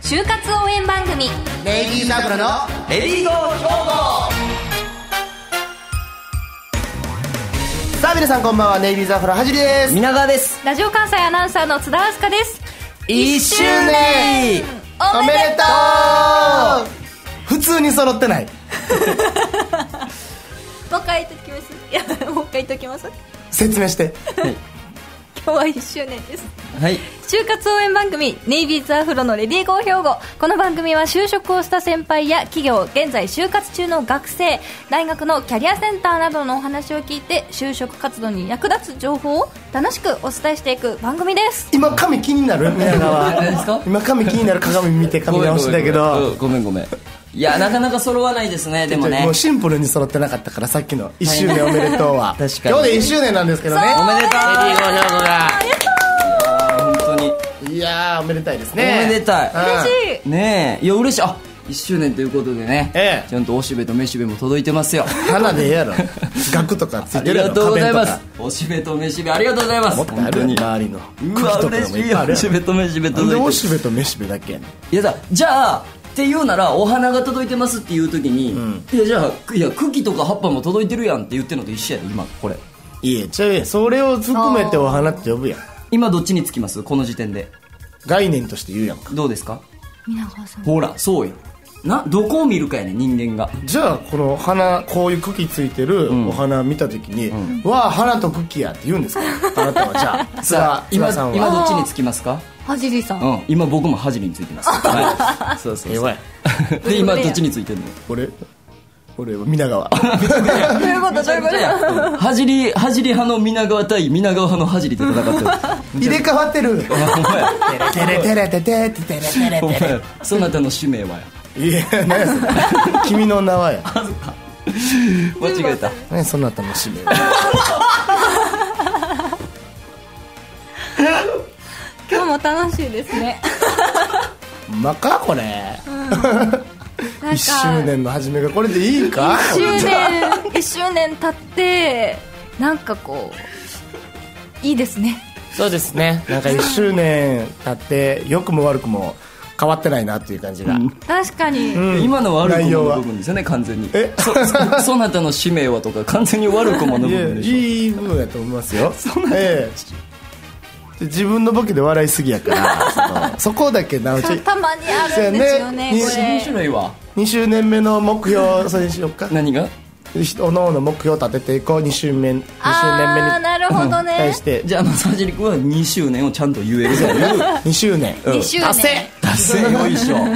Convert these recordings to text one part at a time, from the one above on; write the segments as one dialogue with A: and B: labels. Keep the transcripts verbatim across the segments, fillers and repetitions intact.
A: 就活応援番組
B: ネイビー桜のレディーゴー兵庫。さあ皆さんこんばんは、ネイビー桜はじりです。
C: 皆川です。
A: ラジオ関西アナウンサーの津田明日香です。
B: いっしゅうねんおめでとう。普通に揃ってない
A: もう一回言っときます。いやもう一回言っときます。
B: 説明して。
A: 今日はいっしゅうねんです。
C: はい。
A: 就活応援番組ネイビーズアフロのレディーゴー兵庫。この番組は就職をした先輩や企業、現在就活中の学生、大学のキャリアセンターなどのお話を聞いて就職活動に役立つ情報を楽しくお伝えしていく番組です。
B: 今髪気になる宮川
C: 何ですか？
B: 今髪気になる。鏡見て髪直してたけど
C: ごめんごめん。いやなかなか揃わないですね。でもね
B: もうシンプルに揃ってなかったから、さっきのいっしゅうねんおめでとうは
C: 確かに
B: 今日でいっしゅうねんなんですけどね。
C: おめでとう。レディーゴー兵庫が本当に
B: いやーおめでたいですね。
C: おめでたい。
A: 嬉しい
C: ねえ。いや嬉しい。あいっしゅうねんということでね、
B: ええ、
C: ちゃんとおしべとめしべも届いてますよ。
B: 花でええやろ。額とかついてるやろ。
C: ありがとうございます。おしべとめしべありがとうございます。
B: もっとある周りの
C: うわ嬉しいよ。おしべとめしべ届いてる。
B: なんでおしべとめしべだけやねん。
C: いやだじゃあって言うならお花が届いてますっていう時に、うん、いやじゃあいや茎とか葉っぱも届いてるやんって言ってるのと一緒やで今これ。
B: いやちゃうやん、それを含めてお花って呼ぶやん。
C: 今どっちにつきますこの時点で。
B: 概念として言うやんか。
C: どうですか
A: 皆川さん。
C: ほらそうやな。どこを見るかやね人間が。
B: じゃあこの花こういう茎ついてるお花見た時に、うんうん、わあ花と茎やって言うんですかあなたは。じゃあさあ今さんは
C: 今どっちにつきますか。
A: はじりさん、
C: うん、今僕もはじりについてます。はい、そうそうそう。で今どっちについてんの。
B: 俺俺は皆川。
A: どういうことどういうこと。
C: はじりはじり派の皆川対皆川派のはじりで戦ってる。
B: 入れ替わってる。テレテレテレテテテレテレテレ。
C: そなたの使命はや。
B: いや何やそれ。君の名はや。
C: あそっか間違えた。
B: 何そなたの使命は。
A: 今日も楽しいですね。
B: まかこれ、うん、いっしゅうねんの初めがこれでいいか。
A: いっしゅうねんいっしゅうねん経ってなんかこういいですね。
B: そうですね。なんかいっしゅうねん経って良くも悪くも変わってないなっていう感じが、うん、
A: 確かに、
C: うん、今の悪くもの部分ですよね完全に。え そ, そ, そなたの使命はとか完全に悪くもの部分でしょ。
B: い, いい部分やと思いますよ。そんな、ええ、自分のボケで笑いすぎやからそ, のそこだけ直し。
A: たまにあるんですよね。これ
C: 面白いわ。
B: にしゅうねんめの目標それにしようか。
C: 何が
B: おのおの目標を立てていこう。に週目に
A: ああなるほどね、
B: 対して
C: じゃあまさじり君はにしゅうねんをちゃんと言えるぞ。
B: にしゅうねん、うん、
A: にしゅうねん
B: 達成
C: 達成よいしょ、うん、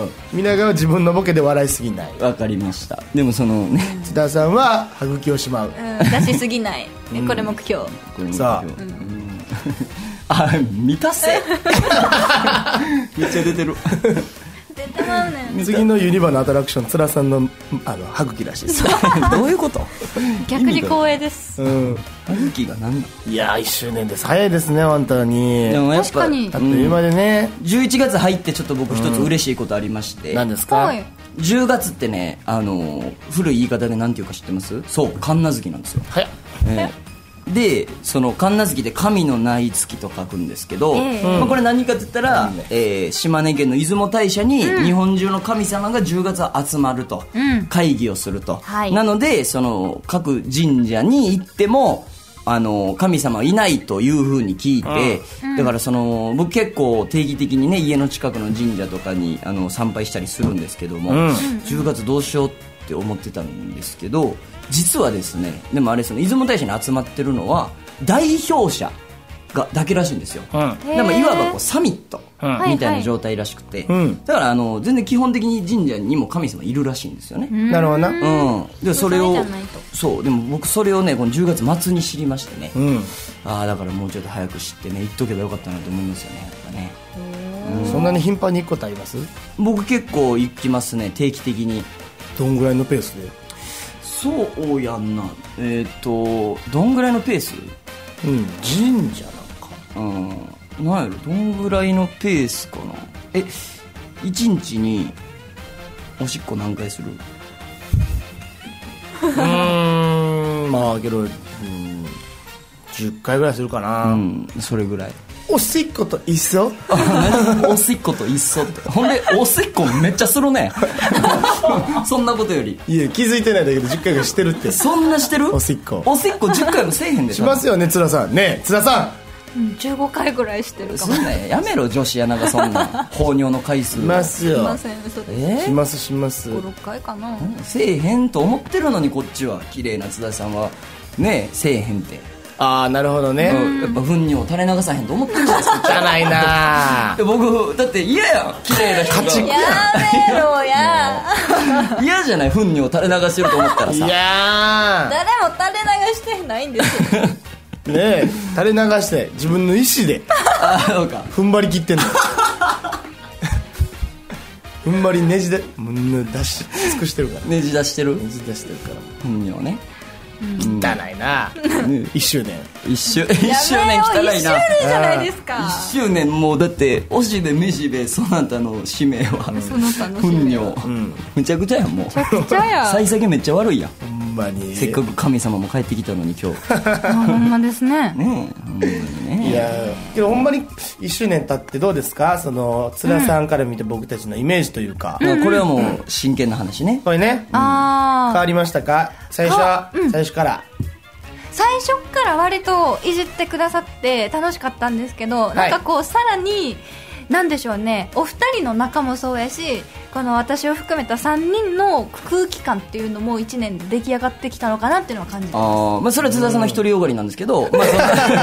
B: 皆川は自分のボケで笑いすぎない。
C: わかりました。でもそのね
B: 津田さんは歯茎をしまう、
A: うん、出しすぎない、うん、これ目標。
B: さあ、うん
C: うんあ満たせめっちゃ出てる。
A: 出てまうねん。
B: 次のユニバのアトラクション津田さんのあの歯茎らしいです。
C: どういうこと。
A: 逆に光栄です、
B: うん、
C: 歯茎が何だ。い
B: やーいっしゅうねんです早いですね本当に。
C: でもやっぱ
A: 確かに
B: あっという間でね、
C: うん、じゅういちがつ入ってちょっと僕一つ嬉しいことありまして、うん、
B: 何ですか。
C: じゅうがつってねあの古い言い方で何て言うか知ってます。そう神無月なんですよ。
B: 早っ、
C: えーでその神無月で神のない月と書くんですけど、えーまあ、これ何かって言ったら、うんえー、島根県の出雲大社に日本中の神様がじゅうがつ集まると、うん、会議をすると、はい、なのでその各神社に行ってもあの神様はいないというふうに聞いて、うん、だからその僕結構定期的にね家の近くの神社とかにあの参拝したりするんですけども、うん、じゅうがつどうしようって思ってたんですけど実はですねでもあれですね出雲大社に集まってるのは代表者がだけらしいんですよ、うん、でもいわばこうサミットみたいな状態らしくて、うん、だからあの全然基本的に神社にも神様いるらしいんですよね。
B: なるほどな、
C: うん、でそれをそうでも僕それをねこのじゅうがつ末に知りましてね、うん、あだからもうちょっと早く知ってね言っとけばよかったなと思いますよねやっぱね。
B: うん、そんなに頻繁に行くことあります？
C: 僕結構行きますね定期的に。
B: どんぐらいのペースで？
C: そうやんなえっ、ー、とどんぐらいのペース？
B: うん神社なんか
C: うんなんやろどんぐらいのペースかな。えいちにちにおしっこ何回する？
B: うーんまあけど、うん、じゅっかいぐらいするかな、
C: うん、それぐらい
B: おしっこと一緒
C: おしっこと一緒ってほんでおしっこめっちゃするねそんなことより
B: いや気づいてないだけどじゅっかいぐらいしてるって。
C: そんなしてる？
B: おしっこ
C: おしっこじゅっかいもせえへんでしょ。
B: しますよね津田さんね。津田さ
A: ん、うん、じゅうごかいぐらいしてるかも。
C: そんなやめろ女子やなんかそんな放尿の回数。
B: しますよ。
A: すいません、嘘です。
C: えー、
B: しますします。
A: ご、ろっかいかな。
C: せえへんと思ってるのにこっちは綺麗な津田さんはねせえへんって。
B: ああなるほどね。
C: やっぱ糞尿垂れ流さへんと思ってるじゃないですか。
B: じゃないな
C: 僕だって嫌やん綺麗な人が。
B: 家畜
A: やめろや
C: 嫌じゃない糞尿垂れ流してると思ったらさ。
B: いや
A: 誰も垂れ流してないんですよ
B: ねえ垂れ流して自分の意思で
C: あそうか
B: 踏ん張り切ってんの踏ん張りねじで出し尽くしてるから
C: ねじ出してる
B: ねじ出してるから
C: 糞尿ね。
B: 汚いな、いっしゅうねん
C: 一周一周年汚いな。
A: いっしゅうねんじゃないですか。
C: いっしゅうねんもうだっておしべめしべそなたの使命は
A: その他の
C: 糞
A: 使命
C: 尿、うん、むちゃくちゃやんもう。むちゃ
A: くちゃや
C: 幸先めっちゃ悪いやん。
B: ほんまに
C: せっかく神様も帰ってきたのに今日
A: あほんまですね。
C: ねえほんまにね。
B: いやけどほんまにいっしゅうねん経ってどうですか、その津田さんから見て僕たちのイメージというか、
C: うん、これはもう真剣な話ね。
B: これね、うん、
A: あ
B: 変わりましたか最初は、うん、最初から
A: 最初から割といじってくださって楽しかったんですけど、はい、なんかこうさらになんでしょうね、お二人の仲もそうやしこの私を含めたさんにんの空気感っていうのもいちねんで出来上がってきたのかなっていうのは感じてます。
C: あ、まあ、それは津田さんの独りよがりなんですけど、まあ、そ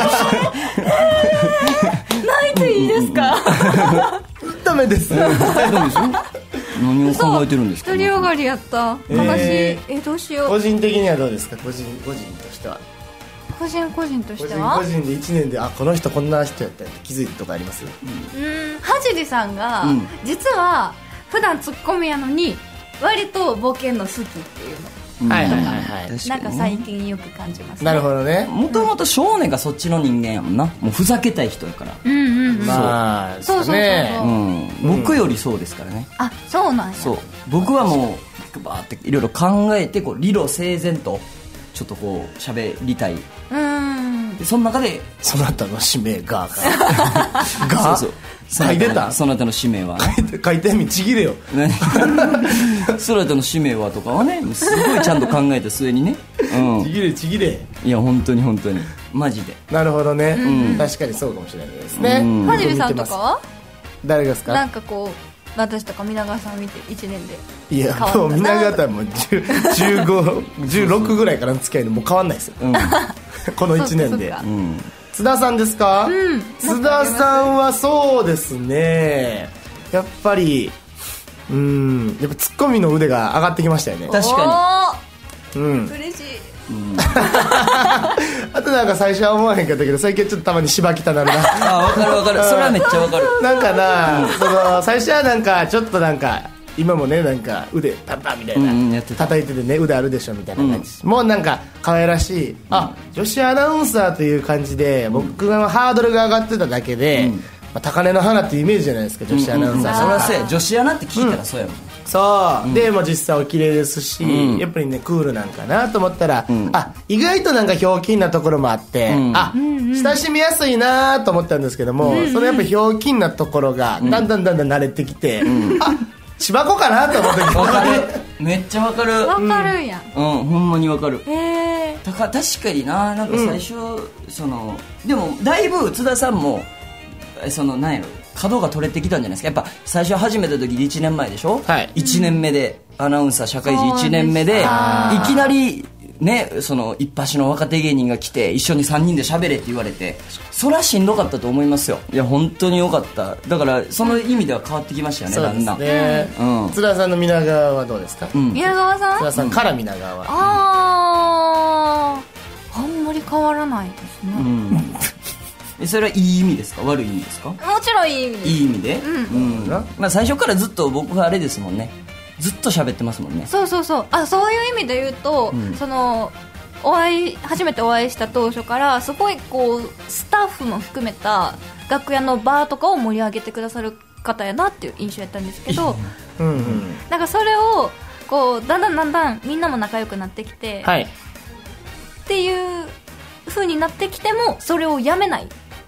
A: 泣いていいですか
B: ダメです
C: ダメですよ何を考えてるんですか。
A: 独りよがりやった話、えー、えどうしよう。
B: 個人的にはどうですか、個人個人としては。
A: 個人個人としては
B: 個人個人でいちねんであこの人こんな人やったって気づいたとかあります？
A: うん、うんはじりさんが、うん、実は普段ツッコミやのに割とボケんの好きっていうの、
B: はいはいはいはい、
A: なんか最近よく感じますね。
B: なるほどね。
C: もともと少年がそっちの人間やもんな。もうふざけたい人やから。
A: うんうんうん、
B: まあ
A: そうそうそうそう、
C: うん、僕よりそうですからね。
A: あ、そうなんや。
C: そう僕はもうバーっていろいろ考えてこう理路整然とちょっとこう喋りたい。
A: うん
C: でその中で
B: そなたの使命がが
C: そうそう
B: 書いてた
C: そなたの使命はね
B: 書いて書いてみちぎれよ
C: そなたの使命はとかはねすごいちゃんと考えた末にね、うん、
B: ちぎれちぎれ。
C: いや本当に本当にマジで。
B: なるほどね、
C: うん、
B: 確かにそうかもしれないですね。
A: はじりさんとかは
B: 誰がですか。
A: なんかこう私とか皆川さん見ていちねんで
B: いやもう皆川もじゅうご、じゅうろくぐらいからの付き合いでもう変わんないですよ、うん、このいちねんで。うん、津田さんですか、うん、津田さんはそうですね、やっぱりうんやっぱツッコミの腕が上がってきましたよね。
C: 確か
B: に、うん、
A: 嬉しい。
C: うん、
B: あとなんか最初は思わへんかったけど最近はちょっとたまにしばきたなるな
C: あ分かる分かるそれはめっちゃ分かる。
B: なんかなその最初はなんかちょっとなんか今もねなんか腕パンパンみたいな、うんうん、やってた叩いててね腕あるでしょみたいな感じ、うん、もうなんか可愛らしい、うん、あ女子アナウンサーという感じで僕がハードルが上がってただけで、うんまあ、高嶺の花っていうイメージじゃないですか女子アナウンサー、
C: うんうん、それはそうや女子アナって聞いたらそうやもん、うん
B: そう、うん、でも実際お綺麗ですし、うん、やっぱりねクールなんかなと思ったら、うん、あ意外となんかひょうきんなところもあって、うん、あ、うんうん、親しみやすいなと思ったんですけども、うんうん、そのやっぱひょうきんなところがだんだんだんだん慣れてきて、うん、あ千葉子かなと思って
C: わかるめっちゃわかる
A: わかるんや、
C: うん、うん、ほんまにわかる。
A: へえ
C: だから確かにななんか最初、うん、そのでもだいぶ津田さんもその何やろ角が取れてきたんじゃないですか。やっぱ最初始めた時でいちねんまえでしょ、はい、いちねんめでアナウンサー社会人いちねんめでいきなりねその一発の若手芸人が来て一緒にさんにんで喋れって言われてそりゃしんどかったと思いますよ。いや本当によかった。だからその意味では変わってきましたよね、だんだん。そうですね、うん、津
B: 田さんの皆川はどうですか、
A: うん、皆川さん
B: 津田さんから皆川は、うん、
A: あーあんまり変わらないですね、うん
C: それはいい意味ですか悪い意味ですか。
A: もちろんいい意味です。
C: いい意味で、うんうんまあ、最初からずっと僕があれですもんねずっと喋ってますもんね。
A: そうそうそうあそういう意味で言うと、うん、そのお会い初めてお会いした当初からすごいこうスタッフも含めた楽屋のバーとかを盛り上げてくださる方やなっていう印象やったんですけど、うんうん、なんかそれをこうだんだんだんだんみんなも仲良くなってきて、はい、っていう風になってきてもそれをやめない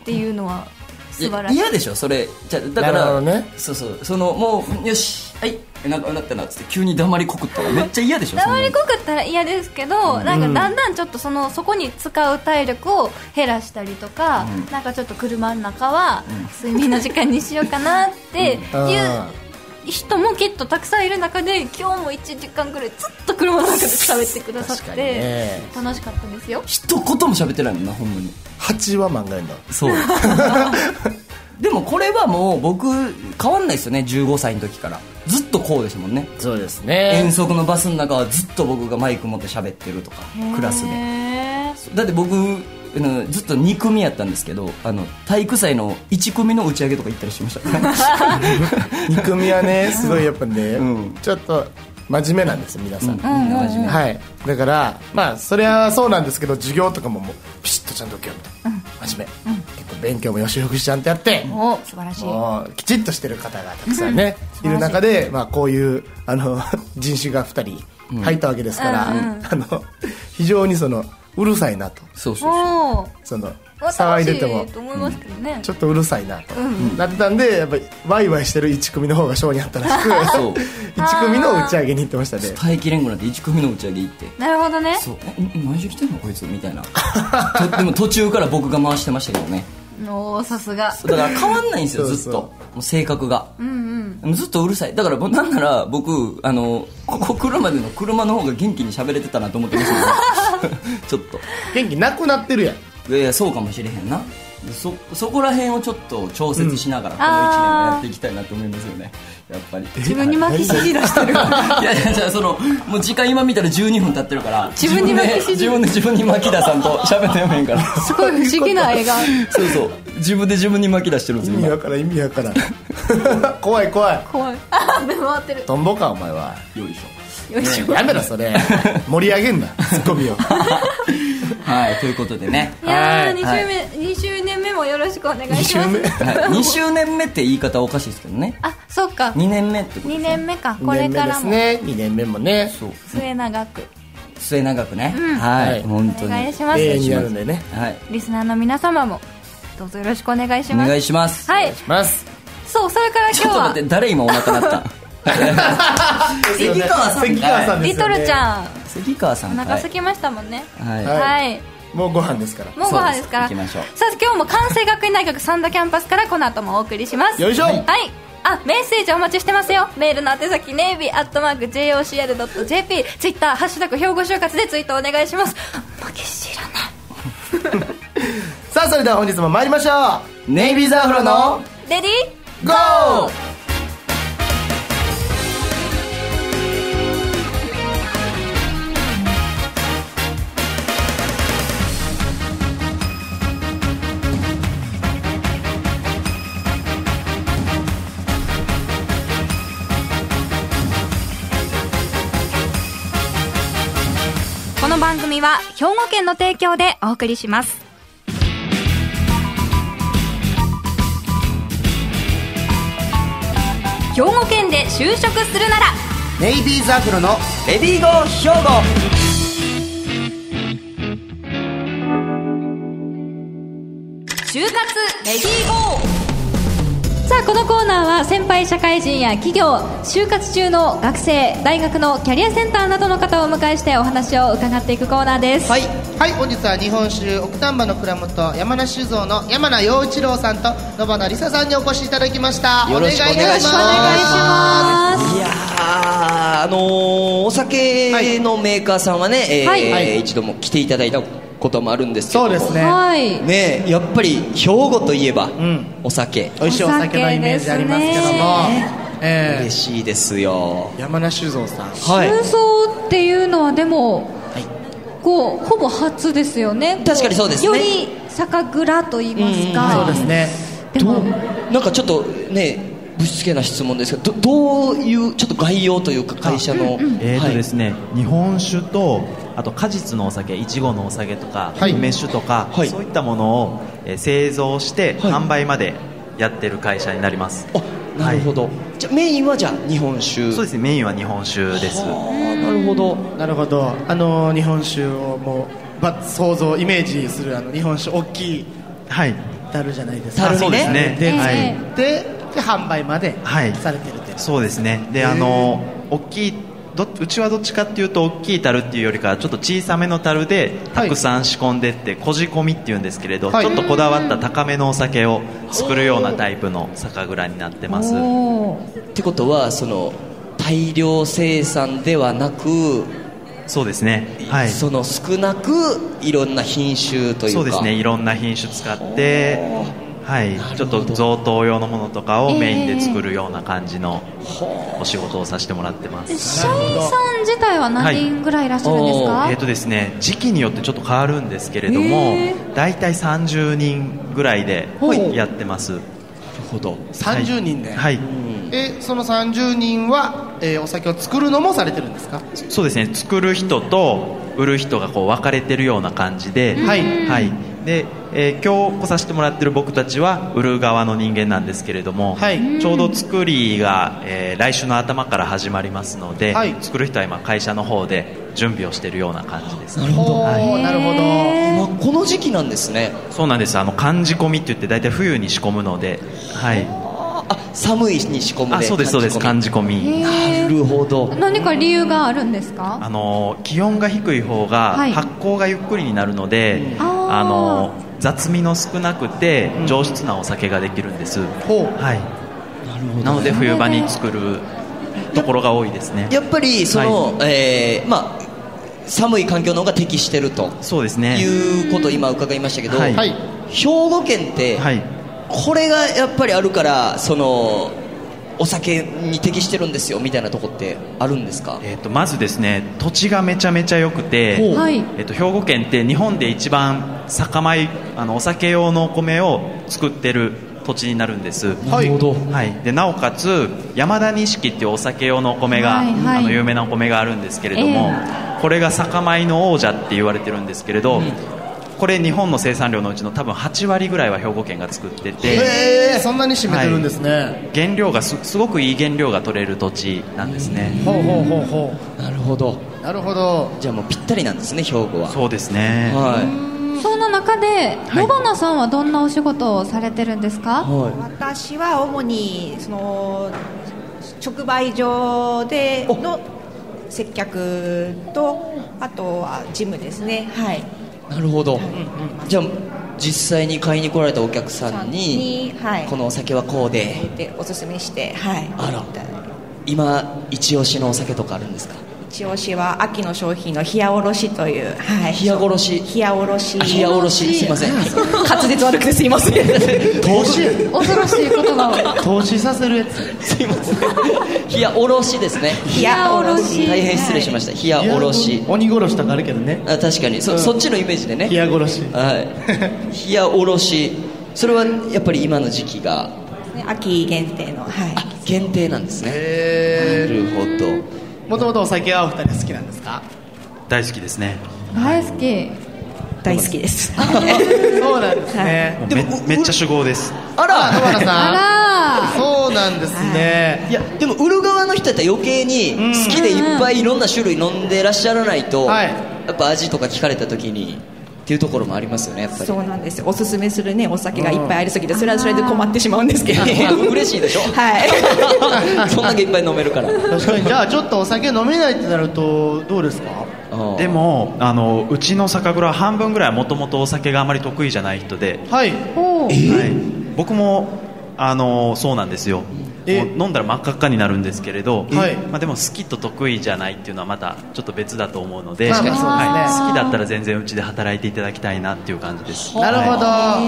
A: っていうのは素晴らしい。
C: 嫌でしょそれ。じゃだから、
B: ね、
C: そうそうそのもうよしはいなんかなったなっつって急に黙りこくったらめっちゃ嫌でしょ
A: 黙りこくったら嫌ですけど、うん、なんかだんだんちょっとそのそこに使う体力を減らしたりとか、うん、なんかちょっと車の中は睡眠の時間にしようかなっていう人もきっとたくさんいる中で、今日もいちじかんぐらいずっと車の中で喋ってくださって、ね、楽しかったですよ。
C: 一言も喋ってないもんなほんまに。
B: はちわ漫画やんだ。
C: そうでもこれはもう僕変わんないですよね。じゅうごさいの時からずっとこうですもんね。
B: そうですね。
C: 遠足のバスの中はずっと僕がマイク持って喋ってるとかクラスで。だって僕ずっとに組やったんですけど、あの体育祭のいち組の打ち上げとか行ったりしました
B: に組はねすごいやっぱね、うん、ちょっと真面目なんですよ皆さん、うん、真面目、はい、だからまあそれはそうなんですけど、授業とかももうピシッとちゃんと受けようみたいな、うん、真面目、うん、結構勉強もよしよくしちゃんとやって、
A: うん、お素晴らしい、
B: もうきちっとしてる方がたくさんね、うん、いる中で、まあ、こういうあの人種がふたり入ったわけですから、うんうん、あの非常にそのうるさいなと。
C: そうそうそう。
B: その騒いでても
A: と思いますけど、ね、
B: ちょっとうるさいなと、うん、なってたんで、やっぱりワイワイしてるいち組の方が性にあったらしくそういち組の打ち上げに行ってましたね。
C: 耐えきれんくなっていち組の打ち上げ行って。
A: なるほどね。
C: そうえ毎週来てんのこいつみたいなでも途中から僕が回してましたけどね。
A: おーさすが。
C: だから変わんないんですよずっと。そうそうもう性格が、うんうん、ずっとうるさい。だからなんなら僕あのここ来るまでの車の方が元気に喋れてたなと思ってますけどちょっと
B: 元気なくなってるやん。
C: いやそうかもしれへんな。 そ, そこら辺をちょっと調節しながらこのいちねんはやっていきたいなと思いますよね、やっぱり。
A: 自分に負けすぎ出してるい
C: やいやじゃあそのもう時間今見たらじゅうにふん経ってるから
A: 自分に負けすぎ
C: 自分で自分に巻き出さんと喋ってやめへんから
A: すごい不思議な映画
C: そうそう自分で自分に巻き出してるんですよ。
B: 意味わからん意味わからん怖い怖い
A: 怖いあ目回ってる。
B: トンボかお前は。
C: よいし
B: ょよいしょ、ね、やめろそれ盛り上げんなツッコミを
C: はいということでね、
A: いやーに週目、はい、に週年目もよろしくお願いします。 に,
C: はい、に週年目って言い方おかしいですけどね。
A: あそうか
C: にねんめってこと
A: にねんめか。これからも
B: にねんめですね。にねんめもね
A: そう末永く
C: 末永くね、うん、
B: は
C: い、はい、本当に
A: お願いします。
B: 永遠になるんでね、
C: はい、
A: リスナーの皆様もどうぞよろしくお願いします。
C: お願いします。
A: はい、
B: お願いします。
A: そうそれから今日は
C: ちょっと待って誰今お腹鳴った関川さん。
B: 関川さんですよね。
A: リトルちゃん
C: 関川さん
A: お腹空きましたもんね。
C: はい、
B: はい
A: はい、
B: もうご飯ですから。
A: もうご飯ですから。
C: 行きましょう。
A: さあ今日も関西学院大学三田キャンパスからこの後もお送りします。
B: よいしょ。
A: はい、あメッセージお待ちしてますよ。メールの宛先ネイビーアットマーク ジェイオーシーエルドットジェーピー、 ツイッターハッシュタグ兵庫就活でツイートお願いします。負け知らない
B: さあそれでは本日も参りましょう。ネイビーズアフロの
A: レディー
B: ゴー。
A: この番組は兵庫県の提供でお送りします。兵庫県で就職するなら
B: ネイビーズアフロの
C: レディーゴー兵庫。
A: 就活レディーゴー。さあこのコーナーは先輩社会人や企業、就活中の学生、大学のキャリアセンターなどの方をお迎えしてお話を伺っていくコーナーです。
D: はい、はい、本日は日本酒奥丹波の蔵元山梨酒造の山名陽一郎さんと野花梨沙さんにお越しいただきました。
C: よろしくお願いします。
D: お願いしま
C: す。いやー、あのー、お酒のメーカーさんはね、はいえーはい、一度も来ていただいたこともあるんですけど。
B: そうですね、
A: はい
C: ね、やっぱり兵庫といえば、うん、お酒、
B: 美味しいお酒のイメージありますけども、
C: えー、嬉しいですよ。
B: 山梨酒造さん、
A: はい、酒造っていうのはでも、はい、こうほぼ初ですよね。
C: 確かにそうですね。
A: より酒蔵と言いますか、
B: そうですね。
A: でも
C: なんかちょっとねぶしつけな質問ですけど、 ど, どういうちょっと概要というか会社の、うんうん、
E: えーとですね、はい、日本酒とあと果実のお酒、いちごのお酒とか、はい、梅酒とか、はい、そういったものを、えー、製造して、はい、販売までやってる会社になります。
C: あ、なるほど、はい、じゃメインはじゃあ日本酒。
E: そうですね、メインは日本酒です。
C: あ、なるほど
B: なるほど。あの日本酒をもう想像イメージするあの日本酒大きい、
E: はい、
B: 樽じゃないですか。
E: そうですね。
B: で、
E: はい、
B: でで販売までされてるって、
E: はい、そうですね。で、あの大きいどうちはどっちかっていうと大きい樽っていうよりかはちょっと小さめの樽でたくさん仕込んでって、はい、こじ込みっていうんですけれど、はい、ちょっとこだわった高めのお酒を作るようなタイプの酒蔵になってます。
C: ってことはその大量生産ではなく、
E: そうですね、はい、
C: その少なくいろんな品種というか、
E: そうですね、いろんな品種使って、はい、ちょっと贈答用のものとかをメインで作るような感じのお仕事をさせてもらってます。
A: 社員さん自体は何人ぐらいいらっしゃるんですか？
E: はい、えーとですね、時期によってちょっと変わるんですけれども、だいたいさんじゅうにんぐらいでやってます。なる
C: ほど。
B: さんじゅうにんで、
E: はい、
B: えそのさんじゅうにんは、えー、お酒を作るのもされてるんですか？
E: そうですね、作る人と売る人がこう分かれてるような感じで、はい、はい、で、えー、今日来させてもらってる僕たちは売る側の人間なんですけれども、はい、ちょうど作りが、えー、来週の頭から始まりますので、はい、作る人は今会社の方で準備をしているような感じです、ね、
C: なるほど、
B: はい、なるほど、
C: まあ、この時期なんですね。
E: そうなんです。あの寒仕込みって言って大体冬に仕込むので、はい、
C: あ、寒いに仕込むで、
E: あ、そうですそうです、寒仕込み。
C: なるほど。
A: 何か理由があるんですか？
E: あの気温が低い方が発酵がゆっくりになるので、はい、あの雑味の少なくて上質なお酒ができるんです、うん、はい、なるほど。なので冬場に作るところが多いですね。
C: やっぱりその、はい、えー、まあ寒い環境の方が適してると、
E: そうですね、
C: いうことを今伺いましたけど、はい、兵庫県って、はい、これがやっぱりあるからそのお酒に適してるんですよみたいなとこってあるんですか？
E: えー、とまずですね、土地がめちゃめちゃ良くて、はい、えー、と兵庫県って日本で一番酒米、あのお酒用のお米を作ってる土地になるんです。
C: はい、
E: はい、でなおかつ山田錦っていうお酒用のお米が、はいはい、あの有名なお米があるんですけれども、えー、これが酒米の王者って言われてるんですけれど、うん、これ日本の生産量のうちの多分はちわりぐらいは兵庫県が作ってて、
B: へー、そんなに占めてるんですね、はい、
E: 原料が す, すごくいい原料が取れる土地なんですね。
B: ほうほうほうほ
C: う。なるほど
B: なるほど。
C: じゃあもうぴったりなんですね、兵庫は。
E: そうですね、
C: はい、
A: そんな中で野花さんはどんなお仕事をされてるんですか？
F: はい、私は主にその直売所での接客と、あとは事務ですね。はい、
C: なるほど、はい、じゃあ実際に買いに来られたお客さんに、はい、このお酒はこうで
F: でおすすめして、はい、
C: あら、今一押しのお酒とかあるんですか？
F: 一押しは秋の商品の冷やおろしという、はい、
C: 冷や殺し、
F: 冷やおろし、
C: 冷やおろし、すいません
F: 滑舌悪くてすいません
B: 投資
A: 恐ろしい言葉を
B: 投資させるやつ
C: すいません冷やおろしですね。
F: 冷やおろし、
C: 大変失礼しました、はい、冷やおろし、
B: 鬼殺しとかあるけどね。
C: あ、確かに そ,、うん、そっちのイメージでね、
B: 冷や殺し、
C: はい、冷やおろし、それはやっぱり今の時期が
F: 秋限定の、はい、
C: 限定なんですね。
B: へ
C: ー、なるほど。
B: もともとお酒はお二人好きなんですか？
E: 大好きですね。
A: 大好き、
F: 大好きです
B: そうなんですね、
E: はい、め, めっちゃ酒豪です。
C: あら、
B: 野原さん、
A: あら、
B: そうなんですね、
C: はい、いやでも売る側の人だったら余計に好きでいっぱいいろんな種類飲んでらっしゃらないと、うん、やっぱ味とか聞かれた時にっていうところもありますよね、やっぱり。
F: そうなんですよ、おすすめするねお酒がいっぱいありすぎて、それはそれで困ってしまうんですけど
C: 嬉しいでしょ
F: はい
C: そんだけいっぱい飲めるから。
B: 確かに。じゃあちょっとお酒飲めないってなるとどうですか？
E: でもあのうちの酒蔵は半分ぐらいはもともとお酒があまり得意じゃない人で、
B: はい、
E: はい、僕もあのそうなんですよ。もう飲んだら真っ赤っかになるんですけれど、はい、まあ、でも好きと得意じゃないっていうのはまたちょっと別だと思うので、
B: 確かにそうですね、
E: はい、好きだったら全然うちで働いていただきたいなっていう感じです。
B: なるほど、はい、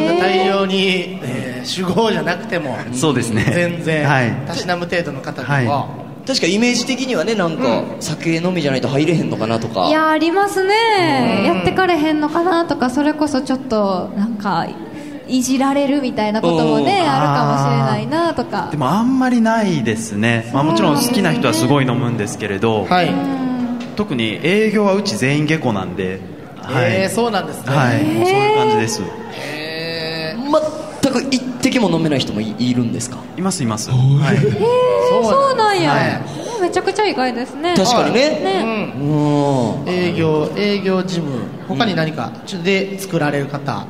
B: そんな大量に、えー、酒豪じゃなくても
E: そうですね、
B: 全然、はい、たしなむ程度の方でも、はい、
C: 確かイメージ的にはね、なんか、うん、酒飲みじゃないと入れへんのかなとか。
A: いや、ありますね、やってかれへんのかなとか、それこそちょっとなんかいじられるみたいなこともね、あるかもしれないなとか。
E: でもあんまりないですね、まあ、もちろん好きな人はすごい飲むんですけれど、はい、特に営業はうち全員下戸なんで、
B: はい、えー、そうなんですね、
E: はい、もうそういう感じです。
C: へー、全く一滴も飲めない人も い, いるんですか？
E: いますいます、
A: はい、へー、そうなんや、はい、めちゃくちゃ意外ですね。
C: 確かにね、
A: ね、
B: うん、営業営業事務、他に何かで作られる方？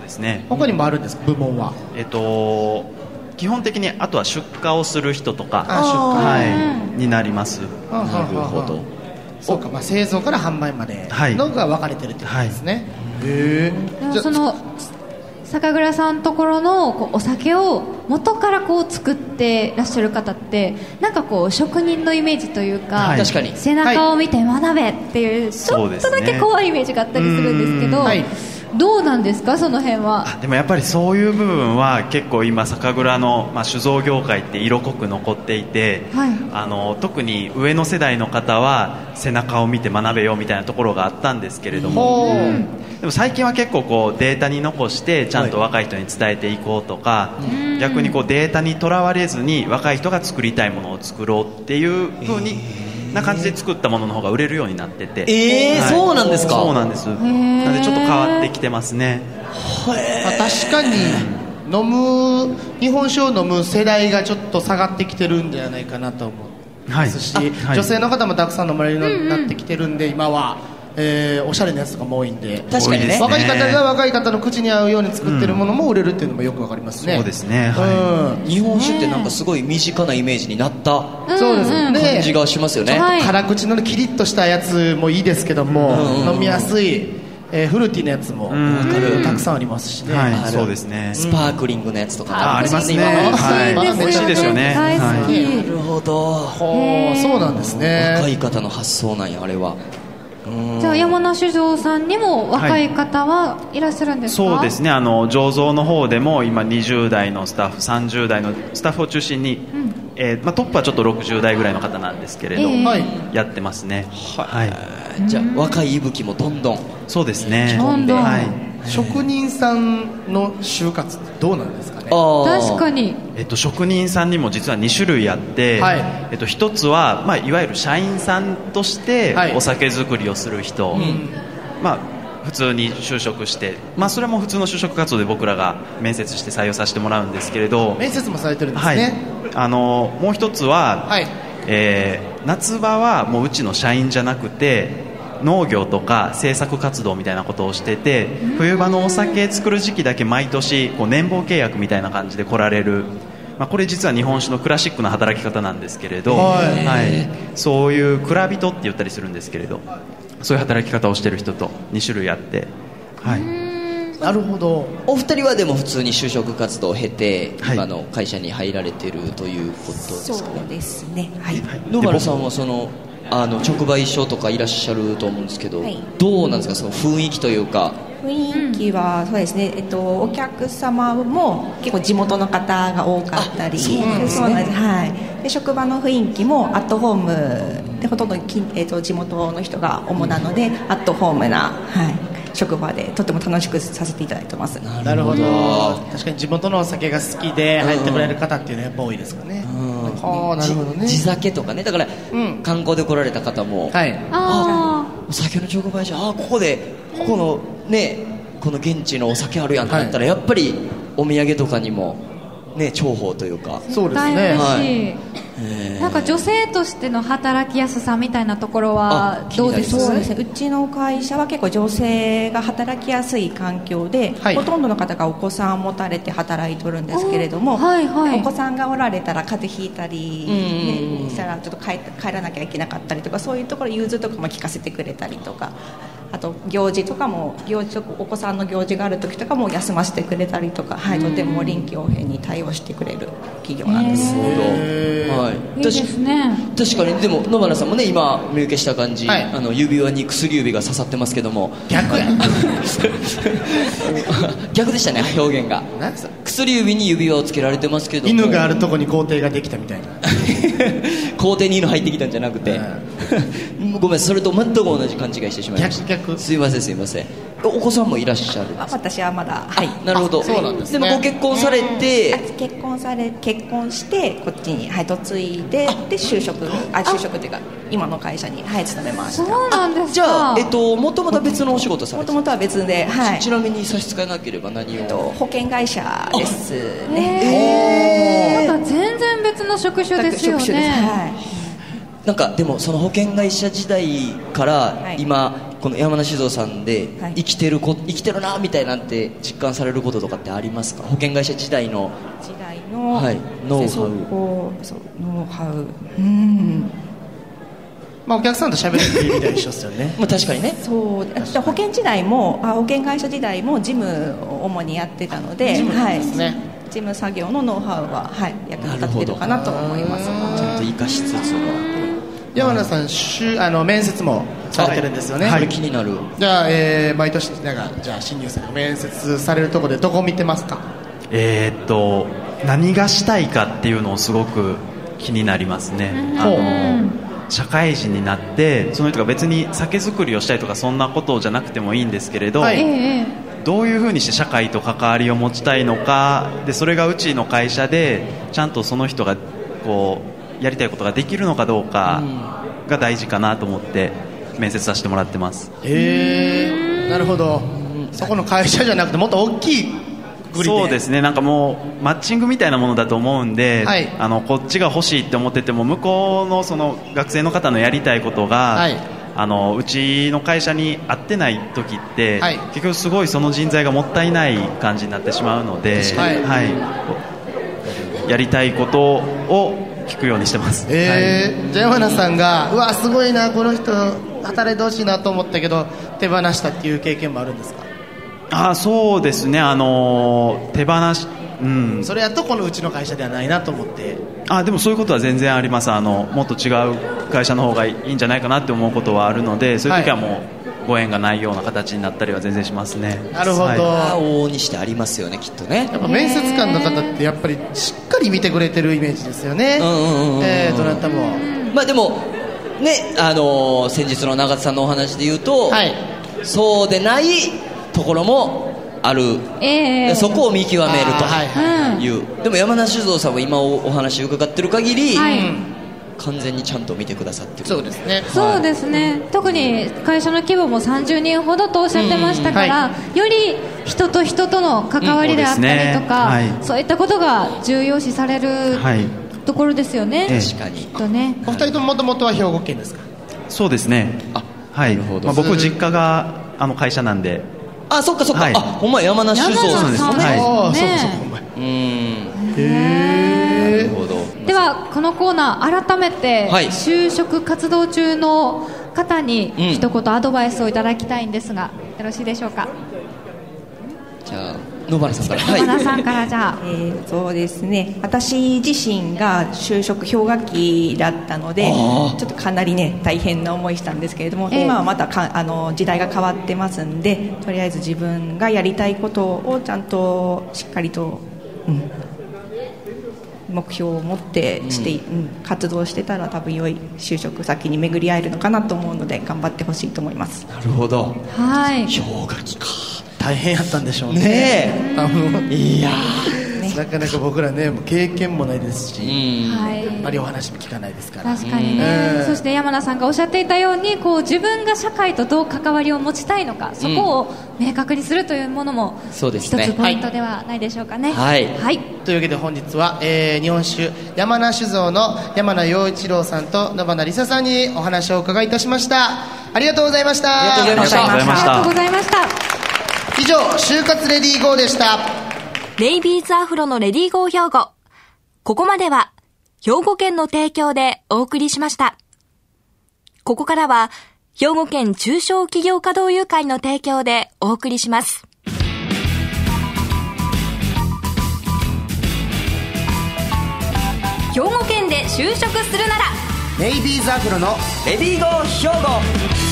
E: ですね。
B: 他にもあるんですか、部門は。
E: えっと基本的にあとは出荷をする人とか、
B: あ、出荷、
E: はい、になります。
B: なるほど。そうか、まあ、製造から販売までのが分かれてるってことですね、はい、へえ。
A: じゃあその酒蔵さんのところのこうお酒を元からこう作ってらっしゃる方ってなんかこう職人のイメージというか、
C: はい、確かに
A: 背中を見て学べっていう、ちょっとだけ怖いイメージがあったりするんですけど、はい、どうなんですか、その辺は。
E: でもやっぱりそういう部分は結構今酒蔵の、まあ、酒造業界って色濃く残っていて、はい、あの特に上の世代の方は背中を見て学べよみたいなところがあったんですけれども、うん、でも最近は結構こうデータに残してちゃんと若い人に伝えていこうとか、はい、逆にこうデータにとらわれずに若い人が作りたいものを作ろうっていう風に、えーな感じで作ったものの方が売れるようになってて、
C: えーはい、そうなんですか。
E: そうなんです。なのでちょっと変わってきてますね。
B: まあ、確かに飲む日本酒を飲む世代がちょっと下がってきてるんじゃないかなと思いますし、はいはい、女性の方もたくさん飲まれるようになってきてるんで、うんうん、今は、えー、おしゃれなやつとかも多いんで、
C: 確かにね、
B: 若い方が若い方の口に合うように作ってるものも売れるっていうのもよくわかりますね、
E: うん、そうですね、はい、
C: うん、日本酒ってなんかすごい身近なイメージになった
B: そうですね、
C: 感じがしますよね、
B: はい、辛口のキリッとしたやつもいいですけども、うんうん、飲みやすい、えー、フルーティーなやつも、うん、たくさんありますしね、
E: はい、そうですね、
C: スパークリングのやつとか、
E: あ, ありますね、はい、美味しいですよね、
A: 大好き、はい、
C: なるほど、
B: そうなんですね、
C: 若い方の発想なんやあれは。
A: じゃあ山名酒造さんにも若い方はいらっしゃるんですか。
E: はい、そうですね、あの醸造の方でも今にじゅう代のスタッフさんじゅう代のスタッフを中心に、うん、えーまあ、トップはちょっとろくじゅう代ぐらいの方なんですけれど、えー、やってますね、はい、
C: じゃあ若い息吹もどんどん。
E: そうですね、
A: どんどん、はい、
B: 職人さんの就活ってどうなんですかね。
A: 確かに、
E: えっと、職人さんにも実はに種類あって、はい、えっと、一つは、まあ、いわゆる社員さんとしてお酒作りをする人、はい、うん、まあ、普通に就職して、まあ、それも普通の就職活動で僕らが面接して採用させてもらうんですけれど、
B: 面接もされてるんですね、
E: はい、あのもう一つは、はい、えー、夏場はもううちの社員じゃなくて農業とか制作活動みたいなことをしてて、冬場のお酒作る時期だけ毎年こう年俸契約みたいな感じで来られる、まあ、これ実は日本酒のクラシックな働き方なんですけれど、はいはい、そういう蔵人って言ったりするんですけれど、そういう働き方をしてる人とに種類あって、はい、
B: なるほど。
C: お二人はでも普通に就職活動を経て、はい、今の会社に入られてるということですかね。
F: そうですね、はい、
C: 野原さんはそのあの直売所とかいらっしゃると思うんですけど、はい、どうなんですか、その雰囲気というか。
F: 雰囲気はそうですね、えっと、お客様も結構地元の方が多かったり、そうなんですね、はい、で職場の雰囲気もアットホームで、ほとんど、えっと、地元の人が主なので、アットホームな、はい、職場でとても楽しくさせていただいてます。
B: なるほど、確かに地元のお酒が好きで入ってこられる方っていうのはやっぱ多いですかね。
C: はあ、なるほどね。地酒とかね、だから、うん、観光で来られた方も、はい、あお酒の直売所、あここでここのねこの現地のお酒あるやんってなったら、はい、やっぱりお土産とかにもね重宝というか。
B: そうですね、
A: はい、なんか女性としての働きやすさみたいなところはどうですか。
F: そうですね、うちの会社は結構女性が働きやすい環境で、はい、ほとんどの方がお子さんを持たれて働いてるんですけれども、はいはい、お子さんがおられたら風邪ひいたり、ね、したらちょっと 帰, 帰らなきゃいけなかったりとか、そういうところ融通とかも聞かせてくれたりとか、あと行事とかも行事お子さんの行事がある時とかも休ませてくれたりとか、はい、とても臨機応変に対応してくれる企業なんです。
C: はい、
A: いいですね。
C: 確かに。でも野原さんもね今見受けした感じ、はい、あの指輪に薬指が刺さってますけども、
B: 逆や
C: 逆でしたね、表現が。薬指に指輪をつけられてますけども、
B: 犬があるとこに校庭ができたみたいな
C: 校庭に犬入ってきたんじゃなくてごめん、それと全く同じ勘違いしてしまいました。
B: 逆逆
C: すいませんすいません。お子さんもいらっしゃる。
F: あ、私はまだ、はい、
C: なるほど。
B: そうなんですね。
C: でもご結婚されて、
F: 結婚され結婚してこっちに、はい、嫁いで、で就職あ就職というか今の会社に、はい、勤めました。
A: そうなんですか。
C: じゃあ、えっと、もともとは別のお仕事されて、
F: もともとは別で、はい、
C: ちなみに差し支えなければ何を、えっと、
F: 保険会社ですね。
A: えー、また全然別の職種ですよね。
C: 職種です、はい。 なんかでもその保険会社時代から今この山梨酒造さんで生きてるこ生きてるなみたいなんて実感されることとかってありますか？保険会社時代の
F: 時代の、
C: はい、ノウハウ
F: そうノウハウうん
B: まあ、お客さんと喋るっていう意味では一緒ですよね
C: まあ確かにね。
F: そう保険時代もあ保険会社時代も事務を主にやってたので、
B: 事務ですね、はい、
F: 事務作業のノウハウは、はい、役に立ってるかなと思います。
C: ちゃんと生かしつつ
B: 山名さん、あの面接もされてるんですよね。
C: はい、気になる。
B: じゃあ、えー、毎年なんかじゃあ新入生が面接されるところでどこを見てますか？
E: えー、っと何がしたいかっていうのをすごく気になりますね。あの社会人になってその人が別に酒造りをしたいとかそんなことじゃなくてもいいんですけれど、はい、どういうふうにして社会と関わりを持ちたいのかで、それがうちの会社でちゃんとその人がこうやりたいことができるのかどうかが大事かなと思って面接させてもらってます。
B: へー、なるほど。そこの会社じゃなくてもっと大きい
E: そうですね、なんかもうマッチングみたいなものだと思うんで、はい、あのこっちが欲しいって思ってても向こうのその学生の方のやりたいことが、はい、あのうちの会社に合ってない時って、はい、結局すごいその人材がもったいない感じになってしまうので、はいはい、やりたいことを聞くようにしてます。
B: えーはい、じゃあ山名さんがうわすごいなこの人働いてほしいなと思ったけど手放したっていう経験もあるんですか？
E: あそうですね、あの手放し、うん、
B: それやとこのうちの会社ではないなと思って。
E: あでもそういうことは全然あります。あのもっと違う会社の方がいいんじゃないかなって思うことはあるので、そういう時はもうご縁がないような形になったりは全然しますね。
B: なるほど、はい、
C: 往々にしてありますよねきっとね。
B: やっぱ面接官の方ってやっぱりしっかり見てくれてるイメージですよね。えーどなたも
C: まあでもね、あのー、先日の永田さんのお話で言うと、はい、そうでないところもある、えー、そこを見極めるという、はいはい、でも山梨酒造さんは今 お, お話伺ってる限り、はい、完全にちゃんと見てくださってる。
B: そうですね、
A: そうですね、特に会社の規模もさんじゅうにんほどとおっしゃってましたから、うんはい、より人と人との関わりであったりとか、うん そうですね、はい、そういったことが重要視される、はい、ところですよね。
C: 確かに、
A: とね、
B: お二人とももともとは兵庫県ですか？
E: そうですね、あ、はい、なるほど、まあ、僕実家があの会社なんで。
C: あ、そっかそっか、はい、あ、ほんま山梨酒造さんですね。はい、
B: あ、そうかそうか、ほんまや。うん、へー、なるほど。
A: ではこのコーナー改めて、はい、就職活動中の方に一言アドバイスをいただきたいんですが、うん、よろしいでしょうか？
C: じゃあ野原さんから。
A: 野原さんからじゃあ、
F: えー、そうですね、私自身が就職氷河期だったのでちょっとかなりね大変な思いしたんですけれども、えー、今はまたかあの時代が変わってますんで、とりあえず自分がやりたいことをちゃんとしっかりと、うん、目標を持ってして、うんうん、活動してたら多分良い就職先に巡り合えるのかなと思うので頑張ってほしいと思います。
C: なるほど、
A: はい、
C: 氷河期か
B: 大変やったんでしょうね。
C: ねえ、
B: あの
C: いや
B: ね、なかなか僕らねもう経験もないですし、
A: うん、はい、
B: あんまりお話も聞かないですから。
A: 確かにね、うん、そして山名さんがおっしゃっていたようにこう自分が社会とどう関わりを持ちたいのか、そこを明確にするというものも一つポイントではないでしょうかね。
C: はい、
A: はい、
B: というわけで本日は、えー、日本酒山名酒造の山名陽一郎さんと野花梨沙さんにお話を伺いいたしました。ありがとうございました。
C: ありがとうございました。
A: ありがとうございました。
B: 以上、就活レディーゴーでした。
G: ネイビーズアフロのレディーゴー兵庫。ここまでは兵庫県の提供でお送りしました。ここからは兵庫県中小企業稼働友会の提供でお送りします。兵庫県で就職するなら
B: ネイビーズアフロの
C: レディーゴー兵庫。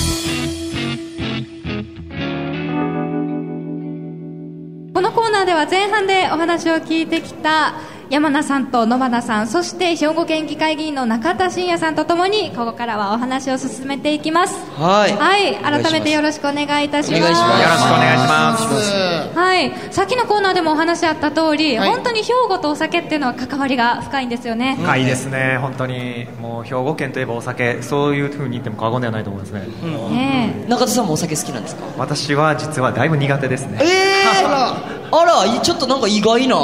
A: このコーナーでは前半でお話を聞いてきた山名さんと野花さん、そして兵庫県議会議員の中田真也さんとともにここからはお話を進めていきます。
C: はい、
A: はい、改めてよろしくお願いいたします。
C: お願いします。
E: よろしくお願いします。
A: はい、さっきのコーナーでもお話あった通り、はい、本当に兵庫とお酒っていうのは関わりが深いんですよね。
H: 深いですね、本当にもう兵庫県といえばお酒、そういう風に言っても過言ではないと思いますね。
C: うんね、中田さんもお酒好きなんですか？
H: 私は実はだいぶ苦手ですね。
C: えー、あら、あら、ちょっとなんか意外な。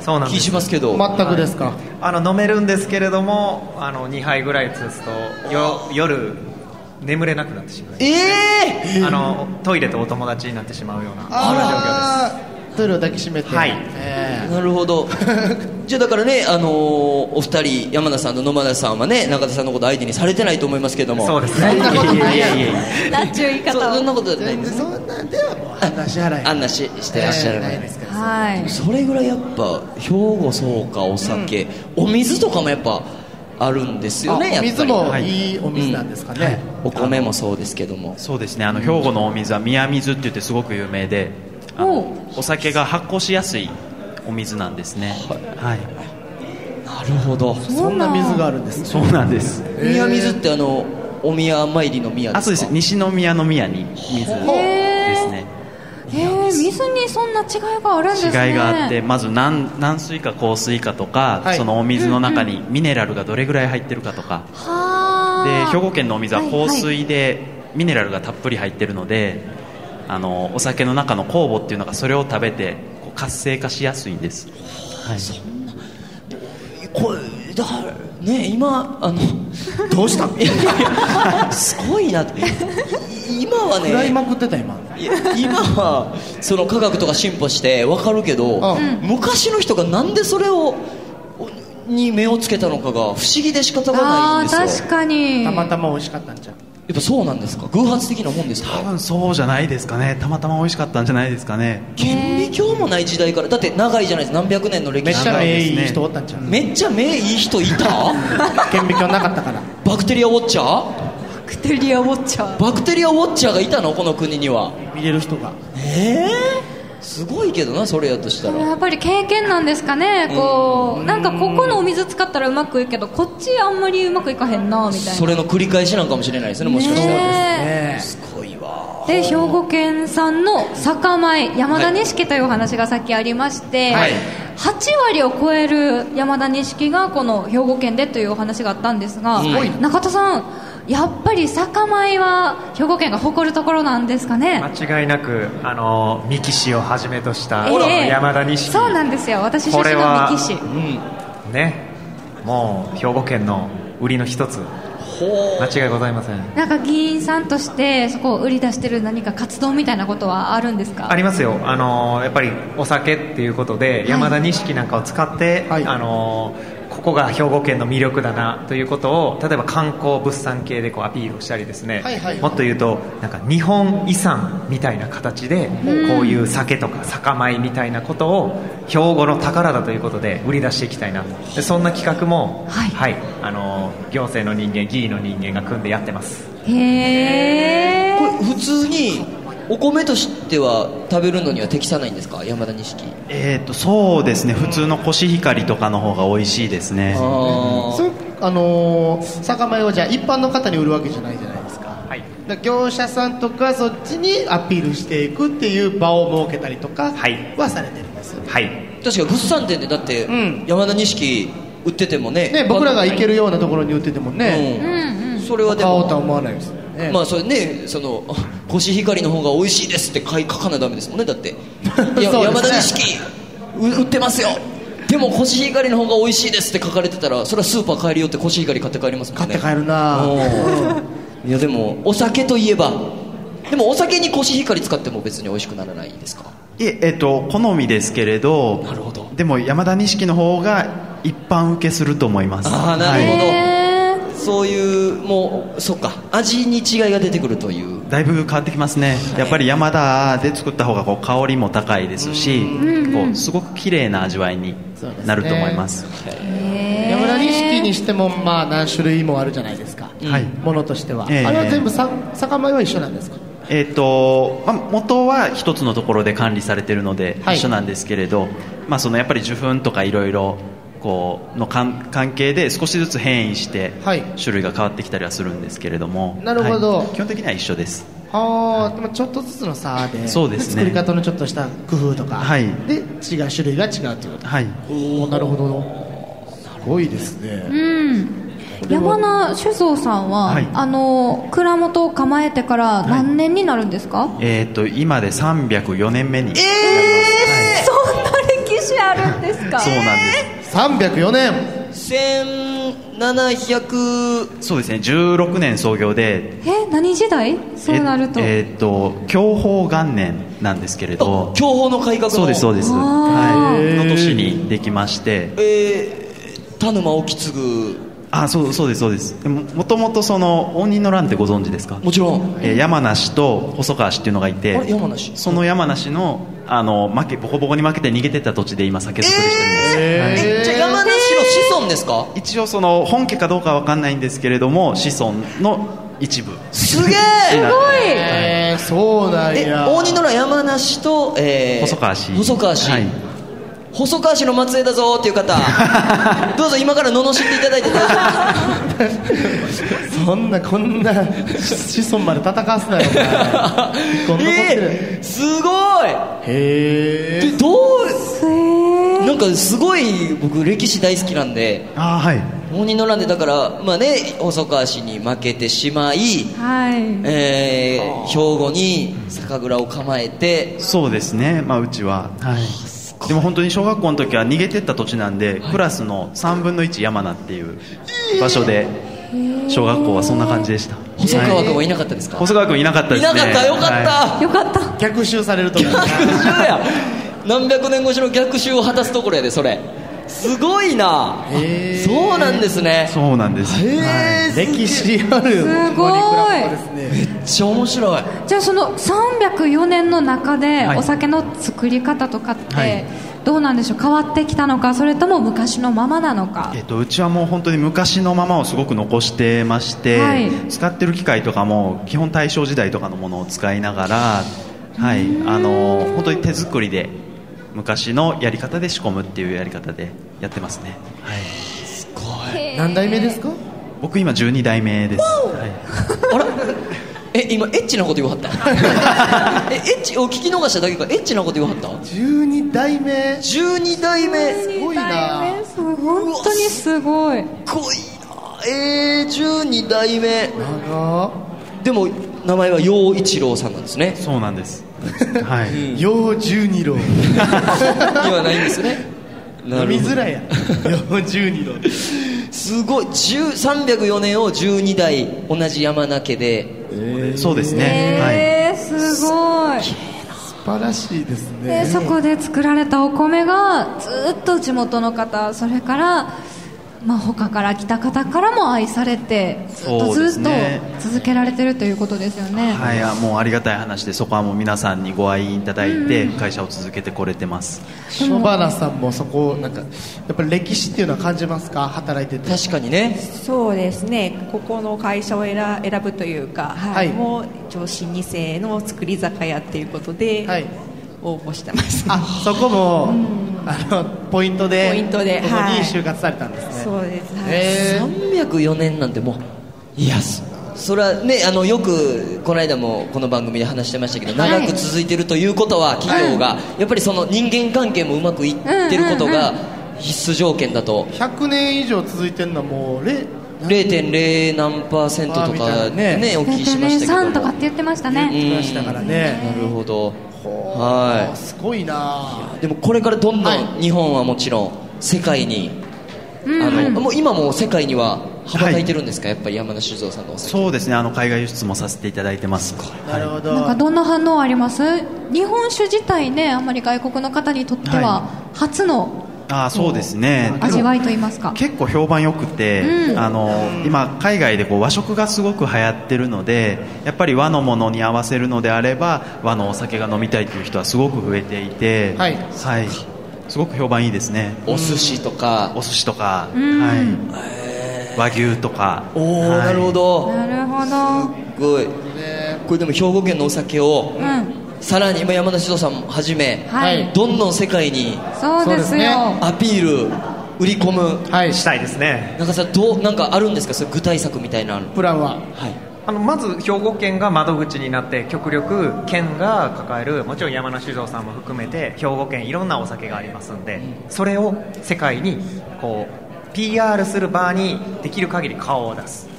H: そうなんです
C: 気しますけど。
B: 全くですか。
H: はい、あの飲めるんですけれども、あのにはいぐらい移すとよ夜眠れなくなってしまう。
C: ええー、
H: あのトイレとお友達になってしまうような
B: あ
H: 状況です。
B: トイレを抱きしめて、
H: はい、
B: えー、
C: なるほど。じゃあだからね、あのー、お二人山田さんと野間田さんはね、中田さんのこと相手にされてないと思いますけども。
H: そうですね。
B: そんなことないやん。
A: なんちゅう言い方を。
C: そんなことない
B: 全然そんなんではもうあんな支払い
C: あんなししてらっしゃらない、
B: ないですから。
A: はい。
C: それぐらいやっぱ兵庫そうか、お酒、うん、お水とかもやっぱあるんですよね。やっぱり
B: お水もいいお水なんですかね、はい、
C: お米もそうですけども。
E: そうですね、あの兵庫のお水は宮水って言ってすごく有名で、あのお酒が発酵しやすいお水なんですね。はい、
C: なるほど。
B: そんな水があるんですね。
E: そうなんです。
C: 宮水ってあのお宮参りの宮ですか？
E: あ、そうです。西宮の宮に水ですね。
A: へえ、水にそんな違いがあるんですね。
E: 違いがあって、まず 軟, 軟水か硬水かとか、はい、そのお水の中にミネラルがどれぐらい入ってるかとか、うんうん、で兵庫県のお水は硬水でミネラルがたっぷり入ってるので、あのお酒の中の酵母っていうのがそれを食べてこう活性化しやすいんです。はい、
C: そんなこれだね、今あの
B: どうした
C: いやいやすごいなって今はね、
B: 食らいまくってた今。
C: いや今はその科学とか進歩して分かるけど、うん、昔の人がなんでそれをに目をつけたのかが不思議で仕方がないんですよ。
A: あ、確かに
B: たまたま美味しかったんじゃん。
C: やっぱそうなんですか？偶発的なもんですか？
E: 多分そうじゃないですかね。たまたま美味しかったんじゃないですかね。
C: 顕微鏡もない時代から、だって長いじゃないですか。何百年の歴史。
B: めっちゃ目いい人おったんちゃう？
C: めっちゃ目いい人いた
B: 顕微鏡なかったから。
C: バクテリアウォッチャー
A: バクテリアウォッチャー
C: バクテリアウォッチャーがいたの？この国には
B: 見れる人が。
C: えーすごいけどな、それやとしたら。
A: やっぱり経験なんですかね。こう、うん、なんかここのお水使ったらうまくいくけど、こっちあんまりうまくいかへんなみたいな。
C: それの繰り返しなんかもしれないですね、もしかしたら。
A: ね、
C: すごいわ。
A: で、兵庫県産の酒米山田錦というお話がさっきありまして、はい、はちわりを超える山田錦がこの兵庫県でというお話があったんですが、うん、中田さん、やっぱり酒米は兵庫県が誇るところなんですかね？
H: 間違いなくあの三木市をはじめとした、えー、山田錦。
A: そうなんですよ、私出身の三木市、
H: うん、ね、もう兵庫県の売りの一つ、間違いございません。
A: なんか議員さんとしてそこを売り出してる何か活動みたいなことはあるんですか？
H: ありますよ。あのやっぱりお酒っていうことで、はい、山田錦なんかを使って、はい、あのここが兵庫県の魅力だなということを、例えば観光物産系でこうアピールをしたりですね、はいはい、もっと言うとなんか日本遺産みたいな形で、こういう酒とか酒米みたいなことを兵庫の宝だということで売り出していきたいなと。でそんな企画も、はいはい、あの行政の人間、議員の人間が組んでやってます。
A: へー、
C: これ普通にお米としては食べるのには適さないんですか、山田錦？
E: えーとそうですね、普通のコシヒカリとかの方が美味しいですね。
B: あ、そあのー、酒米をじゃあ一般の方に売るわけじゃないじゃないですか、はい、だ業者さんとかそっちにアピールしていくっていう場を設けたりとかはされてるんですよ、
H: はい、
C: 確か物産展でだって、うん、山田錦売ってても ね,
B: ね僕らが行けるようなところに売っててもね、
C: うんうん、それはでも
B: 買おうとは思わないですよ。
C: まあそれね、そのコシヒカリの方が美味しいですって書かないとダメですもんね。だっていや、ね、山田錦売ってますよ、でもコシヒカリの方が美味しいですって書かれてたら、それはスーパー帰りよってコシヒカリ買って帰りますもんね。
B: 買って帰るな。
C: いやでもお酒といえば、でもお酒にコシヒカリ使っても別に美味しくならないですか？
E: いえ、えっと好みですけれど、
C: なるほど、
E: でも山田錦の方が一般受けすると思います。
C: ああ、なるほど、はい、そういうもうそっか、味に違いが出てくるという。
E: だいぶ変わってきますね、はい、やっぱり山田で作った方がこう香りも高いですし、こうすごく綺麗な味わいになると思います。
B: 山田錦にしてもまあ何種類もあるじゃないですか、はい、ものとしては、えー、あれは全部さ酒米は一緒なんですか？
E: えーとまあ、元は一つのところで管理されているので一緒なんですけれど、はい、まあ、そのやっぱり受粉とかいろいろこうの関係で少しずつ変異して種類が変わってきたりはするんですけれども、
B: なるほど、
E: はい、基本的には一緒です。
B: あ、でもちょっとずつの差で、
E: そうですね、
B: 作り方のちょっとした工夫とか、はい、で違う種類が違うということ、はい、おー、なるほど、すごいですね。
A: うん、山名酒造さんは、はい、あの蔵元を構えてから何年になるんですか？はい、
E: えー、と今でさんびゃくよねんめになります。
A: えー、はい、そんな歴史ああるんですか？
E: そうなんです。
B: さんびゃくよねん、
C: せんななひゃく、
E: そうですね、じゅうろくねん創業で、
A: え何時代？そうなると
E: ええー、っと享保元年なんですけれど、
C: 享保の改革の、
E: そうですそうです、はい、の年にできまして、
C: えー、田沼意次、
E: あ、そうそうですそうです。も, もともとその応仁の乱ってご存知ですか？
C: もちろん、
E: えー、山梨と細川氏っていうのがいて、
C: あれ山梨、
E: その山梨のあの負けボコボコに負けて逃げてった土地で今酒造りしてるんです、え
C: ーはい、じゃあ山梨の子孫ですか？
E: 一応その本家かどうかは分かんないんですけれども、子孫の一部。
C: すげえ、
A: すごい、
B: えー、そうなんや。
C: 応仁の乱山梨と、えー、
E: 細川氏、
C: 細川氏、
E: はい、
C: 細川氏の末裔だぞっていう方どうぞ今から罵っていただいて大丈夫です
B: そんなこんな子孫まで戦わすなよお前
C: えー、すごい。
B: へえ。
C: どうなんかすごい僕歴史大好きなんで、
E: あ、はい、
C: 応仁の乱でだからまあね、細川氏に負けてしまい、はい、えー、兵庫に酒蔵を構えて、
E: そうですね、まあ、うちは、はい、でも本当に小学校の時は逃げてった土地なんで、はい、クラスのさんぶんのいち山名っていう場所で、小学校はそんな感じでした。
C: 細川君はいなかったですか？
E: 細川君いなかったですね。
C: いなかった、よかった、
A: はい、よかった。
B: 逆襲されると思う。
C: 逆襲や何百年越しの逆襲を果たすところやで、それすごいな。へそうなんですね。
E: そうなんです。
B: へ、はい、歴史ある
A: すごい
B: ですね。
C: めっちゃ面白い。
A: じゃあそのさんびゃくよねんの中でお酒の作り方とかって、はい、どうなんでしょう、変わってきたのか、それとも昔のままなのか。
E: えっと、うちはもう本当に昔のままをすごく残してまして、はい、使ってる機械とかも基本大正時代とかのものを使いながら、はい、あの本当に手作りで昔のやり方で仕込むっていうやり方でやってますね、はい、
C: すごい。
B: 何代目ですか？
E: 僕今じゅうに代目です、はい、
C: あらえ今エッチなこと言わはったえエッチを聞き逃しただけか、エッチなこと言わはった。
B: じゅうに代目、
C: じゅうに代目、
B: すごいな。
A: 本当にすごい。
C: すごいな。えー、じゅうに代目。
B: 長
C: でも名前は陽一郎さんなんですね。
E: そうなんです、はい、
B: 陽十二郎で
C: はないんですね。
B: 飲みづらいや陽十二郎
C: すごい。さんびゃくよねんをじゅうに代同じ山名家で、
E: えー、そうですね、
A: えー、はい、すごい、
B: 素晴らしいですね。
A: でそこで作られたお米がずっと地元の方、それからまあ、他から来た方からも愛されてずっとずっと続けられてるということですよね。
E: はい、もうありがたい話で、そこはもう皆さんにご愛飲いただいて会社を続けてこれてます。
B: 小原さんもそこなんかやっぱり歴史っていうのは感じますか？働いてて。
C: 確かにね。
F: そうですね、ここの会社を選, 選ぶというか、はいはい、もう上新に世の作り酒屋っていうことで、はい、応募してます。
B: あ、そこも、うん、あのポイントで
F: ポイントで
B: ここに就活されたんですね。
F: はい、そうです、はい、
C: えー、さんびゃくよねんなんてもう、いやそれはね、あのよくこの間もこの番組で話してましたけど、長く続いてるということは企業がやっぱりその人間関係もうまくいってることが必須条件だと。
B: ひゃくねん以上続いてるのはもう ゼ
C: れいてんれい 何パーセントとかね、ねお聞きしましたけども、
A: ゼロてんさんとかって言ってましたね。
B: 言ってましたからね。
C: なるほど、はい、
B: すごいな。
C: でもこれからどんどん日本はもちろん世界に、はい、あの、うん、もう今も世界には羽ばたいてるんですか、はい、やっぱり山田酒造さんのお酒。
E: そうですね、あの海外輸出もさせていただいてます。
B: なるほど。
A: なんかどんな反応あります？日本酒自体ね、あんまり外国の方にとっては初の、はい、
E: あ、そうですね、
A: 味わいといいますか、
E: 結構評判良くて、うん、あの今海外でこう和食がすごく流行ってるので、やっぱり和のものに合わせるのであれば和のお酒が飲みたいという人はすごく増えていて、はい、はい、すごく評判いいですね。
C: お寿司とか、
E: お寿司とか、
A: うん、
E: はい、和牛とか。
C: おー、はい、なるほど、
A: なるほど、
C: すごい。これでも兵庫県のお酒を、うん、さらに今山田酒造さんはじめ、はい、どんどん世界に
A: そうですよ、
C: アピール売り込む、
H: はい、したいですね。
C: なんかさ、どうなんかあるんですか、それ具体策みたいな
B: プランは。
C: はい、
H: あのまず兵庫県が窓口になって極力県が抱える、もちろん山梨酒造さんも含めて兵庫県いろんなお酒がありますんで、うん、それを世界にこう ピーアール する場にできる限り顔を出す。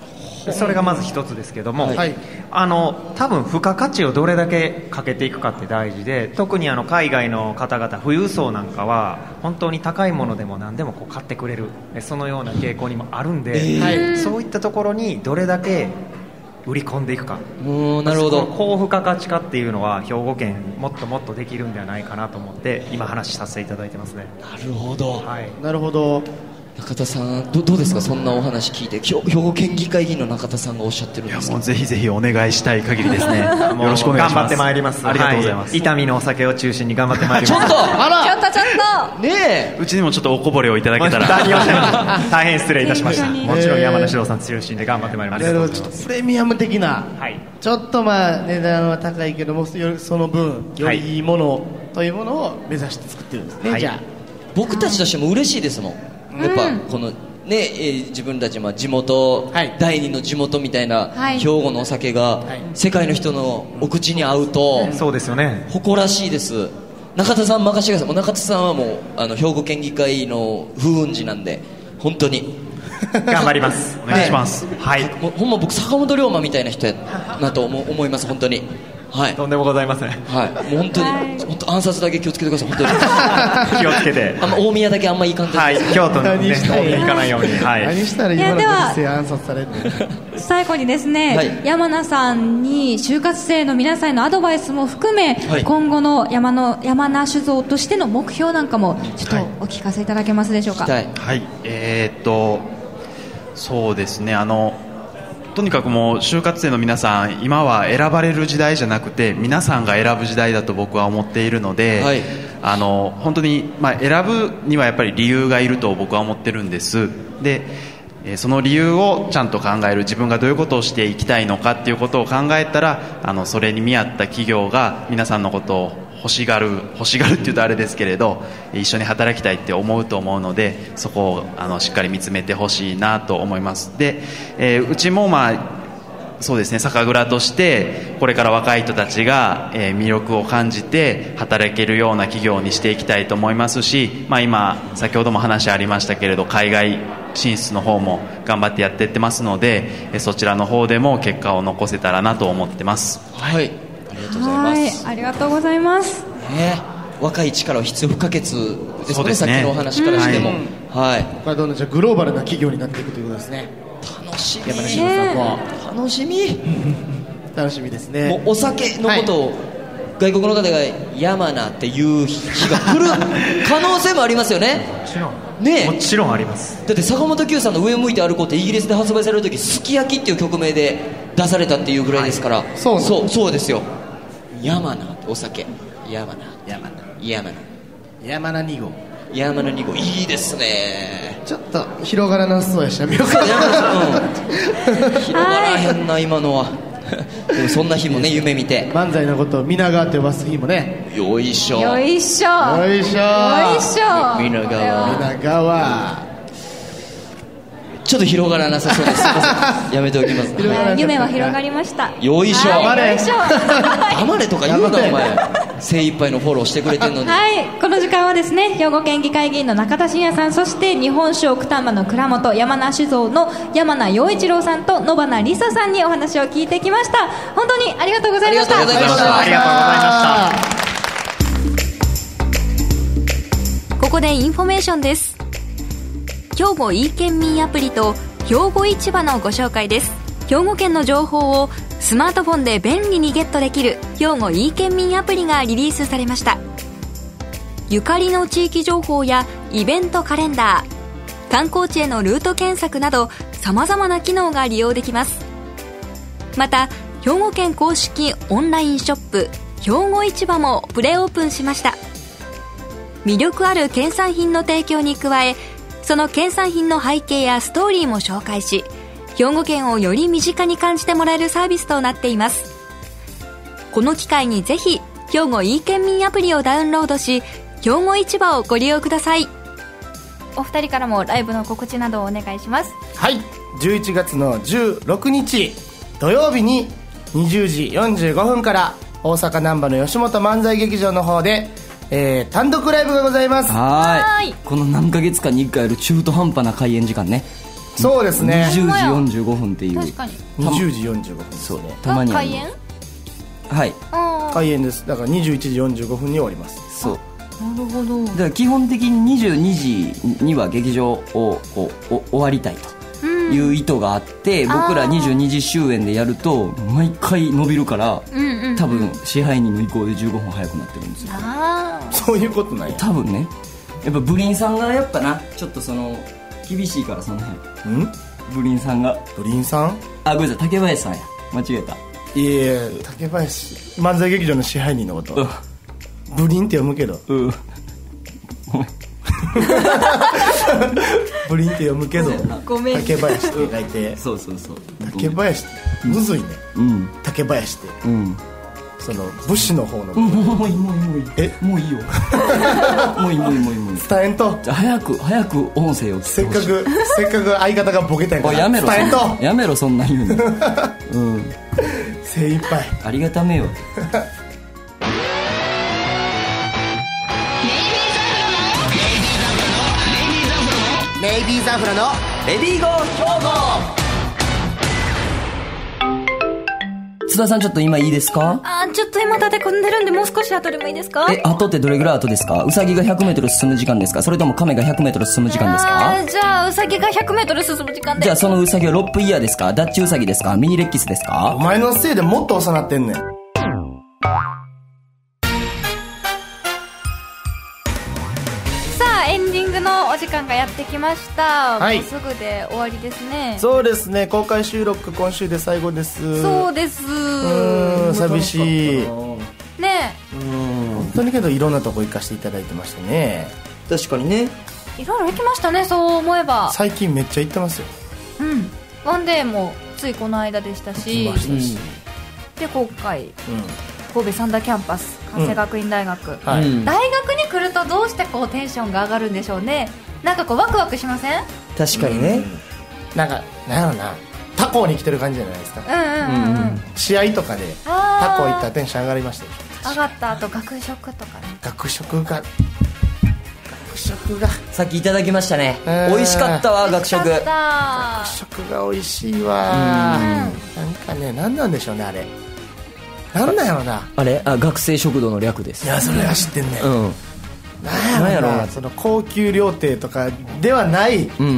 H: それがまず一つですけども、はい、あの多分付加価値をどれだけかけていくかって大事で、特にあの海外の方々富裕層なんかは本当に高いものでも何でもこう買ってくれる、そのような傾向にもあるんで、えーはい、そういったところにどれだけ売り込んでいくか。
C: うん、なるほど。
H: 高付加価値化っていうのは兵庫県もっともっとできるんではないかなと思って今話させていただいてますね。
C: なるほど、
H: はい、
B: なるほど。
C: 中田さん ど, どうですか、そんなお話聞いて。兵庫県議会議員の中田さんがおっしゃってるんですか。
E: いや、もうぜひぜひお願いしたい限りですね。よろしくお願いします。
H: 頑張ってまいります。
E: ありがとうございます。
H: はい、伊丹のお酒を中心に頑張ってまいります。
C: ちょっと
A: あらちょっとちょっと
C: ねえ、
E: うちにもちょっとおこぼれをいただけたら。
H: 大変失礼いたしました。もちろん山梨堂さん中心で頑張ってまいります。
B: ちょっとプレミアム的な、はい、ちょっとまあ値段は高いけどもその分よりいいものというものを目指して作ってるんですね、はい、じゃあ
C: 僕たちとしても嬉しいですもん。やっぱこのね、えー、自分たちまあ地元、はい、第二の地元みたいな、はい、兵庫のお酒が、はい、世界の人のお口に合うと、
H: うん、そうですよね、
C: 誇らしいです。中田さん任せてください。もう中田さんはもうあの兵庫県議会の風雲児なんで本当に
H: 頑張ります。お願いします。はい。
C: もうほんま僕坂本龍馬みたいな人やなと思思います本当に。はい。
H: とんでもございません。
C: はい。もう本当に、はい、本当暗殺だけ気をつけてください本当に。
H: 気をつけて。
C: あんま大宮だけあんまいかんと。
H: はい。京都にね行かないように。はい。
B: 何したら今のご時世暗殺されるの。
A: 最後にですね、はい、山名さんに就活生の皆さんへのアドバイスも含め、はい、今後の山の山名酒造としての目標なんかもちょっとお聞かせいただけますでしょうか。
E: はい。はい、えー、っとそうですね、あのとにかくもう就活生の皆さん今は選ばれる時代じゃなくて皆さんが選ぶ時代だと僕は思っているので、はい、あの本当に、まあ、選ぶにはやっぱり理由がいると僕は思ってるんです。でその理由をちゃんと考える、自分がどういうことをしていきたいのかっていうことを考えたら、あのそれに見合った企業が皆さんのことを欲しがる欲しがるっていうとあれですけれど、一緒に働きたいって思うと思うので、そこをあのしっかり見つめてほしいなと思います。で、えー、うちもまあそうですね、酒蔵としてこれから若い人たちが、えー、魅力を感じて働けるような企業にしていきたいと思いますし、まあ、今先ほども話ありましたけれど海外進出の方も頑張ってやっていってますので、えー、そちらの方でも結果を残せたらなと思ってます。
C: はい、ありがとうございます。
A: はい、ありがとうございます、
C: ね、若い力は必要不可欠ですね。ですね、さっきのお話からしても、うん、はい、
B: ここはどんどんじゃグローバルな企業になっていくということですね。
C: 楽しみ、
B: 山梨さんも
C: 楽しみ
B: 楽しみですね。
C: もうお酒のことを、はい、外国の方が山名っていう日が来る可能性もありますよね。
H: もちろん
C: ね、
H: もちろんあります。
C: だって坂本九さんの上を向いて歩こうってイギリスで発売される時すき焼きっていう曲名で出されたっていうぐらいですから、はい、
B: そう
C: そうそうですよ。山名お酒山名
B: 山名
C: 山名
B: 山名に号
C: 山名に号いいですね。
B: ちょっと広がらなそうやしやめようか、
C: うん、広がらへんな今のはでもそんな日もね夢見て
B: 漫才のことを皆川って呼ばす日もね。
C: よいしょ
A: よいしょ
B: よいしょ
A: よいしょ
C: 皆川
B: 皆川
C: ちょっと広がらなさそうです。やめておきます、
A: はい、夢は広がりました。
C: よいしょ、
A: はい、よいしょ
C: 黙れとか言うなお前精一杯のフォローしてくれてるのに。
A: はい、この時間はですね、兵庫県議会議員の中田信也さん、そして日本酒奥丹波の蔵元山名酒造の山名陽一郎さんと野花梨沙さんにお話を聞いてきました。本当にありがとうございました。
C: ありがとうございました。
H: ありがとうございま
G: した。ここでインフォメーションです。兵庫 e 県民アプリと兵庫市場のご紹介です。兵庫県の情報をスマートフォンで便利にゲットできる兵庫 e 県民アプリがリリースされました。ゆかりの地域情報やイベントカレンダー、観光地へのルート検索など様々な機能が利用できます。また兵庫県公式オンラインショップ兵庫市場もプレオープンしました。魅力ある県産品の提供に加え、その県産品の背景やストーリーも紹介し、兵庫県をより身近に感じてもらえるサービスとなっています。この機会にぜひ兵庫 e 県民アプリをダウンロードし、兵庫市場をご利用ください。お二人からもライブの告知などをお願いします。
B: はい、じゅういちがつのじゅうろくにち土曜日ににじゅうじよんじゅうごふんから大阪難波の吉本漫才劇場の方でえー、単独ライブがございます。
C: はい、この何ヶ月かにいっかいある中途半端な開演時間ね。
B: そうですね、
C: にじゅうじよんじゅうごふんっていう。
A: 確かに
B: にじゅうじよんじゅうごふんですね。
C: たまにある
A: 開演。
C: はい
B: 開演です。だからにじゅういちじよんじゅうごふんに終わります。
C: そう
A: なるほど。
C: だから基本的ににじゅうにじには劇場をこうお終わりたいという意図があって、うん、僕らにじゅうにじ終演でやると毎回伸びるから、うんうんうん、多分支配人の意向でじゅうごふん早くなってるんですよ。
B: あそういうことなんや。
C: 多分ね、やっぱブリンさんがやっぱなちょっとその厳しいから、その辺んブリンさんが
B: ブリンさん
C: あごめんなさい、竹林さんや、間違えた。
B: いえいえ、竹林漫才劇場の支配人のこと、うん、ブリンって読むけど、うん、ごめんブリンって読むけど
A: ごめん
B: 竹林って書いて
C: そうそうそう、
B: 竹林ってむずいね、うん、竹林って、うん、その武士の方の、うん、
C: もういいもういいもういいえもういいよもういいもういいもういいもういい
B: 伝えんと
C: 早く早く音声を
B: せっかくせっかく相方がボケたんやから
C: やめろ
B: 伝えんと
C: やめろそんなん言うの、うん、
B: 精一杯
C: ありがためよ
D: ネイビーズアフロの
C: レディーゴー兵庫。津田さんちょっと今いいですか？
A: あーちょっと今立て込んでるんでもう少し後でもいいですか？
C: え後ってどれぐらい後ですか？ウサギが ひゃくメートル 進む時間ですか？それともカメが ひゃくメートル 進む時間ですか？
A: あじゃあウサギが ひゃくメートル 進む時間で。
C: じゃあそのウサギはロップイヤーですか？ダッチウサギですか？ミニレッキスですか？
B: お前のせいでもっと遅なってんねん。
A: エンディングのお時間がやってきました、はい、もうすぐで終わりですね。
B: そうですね、公開収録今週で最後です。
A: そうです。
B: うん寂しい
A: ね。
B: うん本当にけどいろんなとこ行かせていただいてましたね。
C: 確かにね、
A: いろいろ行きましたね、そう思えば。
B: 最近めっちゃ行ってますよ。
A: うんワンデーもついこの間でしたし、
B: 行きましたし、
A: で今回、うん神戸三田キャンパス関西学院大学、うん
B: はい、
A: 大学に来るとどうしてこうテンションが上がるんでしょうね。なんかこうワクワクしません？
C: 確かにね、
B: うん、なんかなんやろな、他校に来てる感じじゃないですか。
A: うんうんうん、うん、
B: 試合とかで他校行ったらテンション上がりましたよ。
A: 上がった。あと学食とかね、
B: 学食が学食が
C: さっきいただきましたね。美味しかったわ学食。
B: 学食が美味しいわ。なんかね、なんなんでしょうねあれ。なんなんやろな
C: あれあ学生食堂の略です。
B: いやそれは知ってんねん、うん、
C: なんやろな、
B: その高級料亭とかではない、うん、